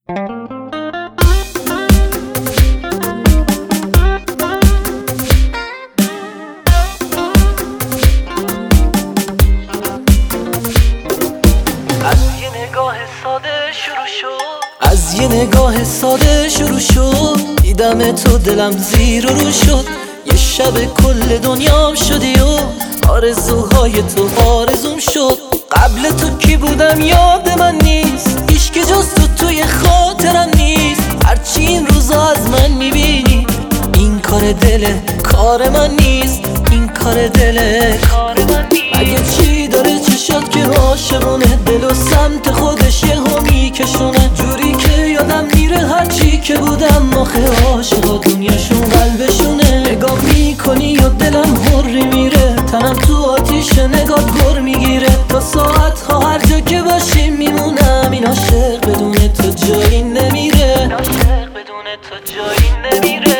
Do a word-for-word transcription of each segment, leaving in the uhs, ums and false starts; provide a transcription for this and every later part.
از یه نگاه ساده شروع شد، دیدم تو دلم زیر و رو شد. یه شب کل دنیام شدی و آرزوهای تو آرزوم شد. قبل تو کی بودم یاد من نیست، هیچ که جز تو توی خاطرم نیست. هرچی این روزا از من میبینی، این کار دله کار من نیست، این کار دله کار من نیست. مگه چی داره چشات که عاشقونه، دل و سمت خودش یهو میکشونه. جوری که یادم میره هرچی که بودم، آخه عاشقا دنیاشون قلبشونه. نگاه میکنی و دلم هری میره، تنم تو آتیش نگات گر میگیره. تا ساعت ها هر جا که باشیم میمونم، این عاشق بدون تو جایی نمیره، عاشق بدون تو جایی نمیره.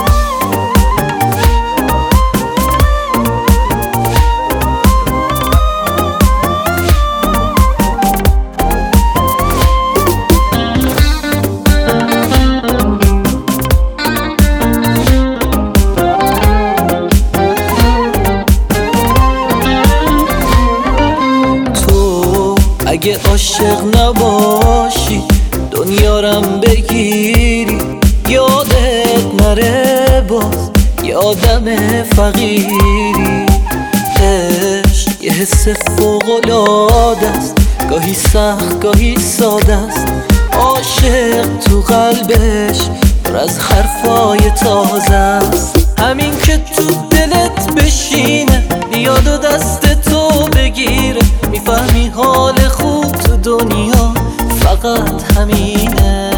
اگه عاشق نباشی دنیارم بگیری، یادت نره باز یادم فقیری. عشق یه حس فوق‌العاده است، گاهی سخت گاهی ساده است. عاشق تو قلبش پر از حرفای تازه است. همین که تو دلت بشینه، بیاد و دست تو بگیره. میفهمی حال خوب تو دنیا فقط همینه.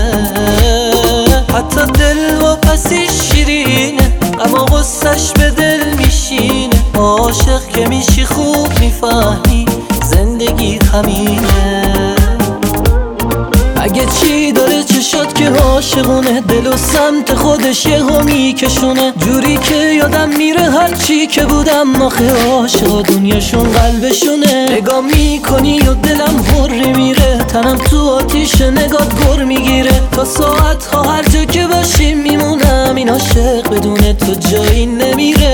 حتی دل و پسی شیرینه، اما غصش به دل میشینه. عاشق که میشی خوب میفهمی زندگی همینه. اگه چی داره چشات که عاشقونه، دل و سمت خودش یهو میکشونه. جوری که یادم میره هرچی که بودم، آخه عاشقا دنیاشون قلبشونه. نگاه میکنی و دلم هری میره، تنم تو آتیش نگات گر میگیره. تا ساعت ها هر جا که باشیم میمونم، این عاشق بدون تو جایی نمیره.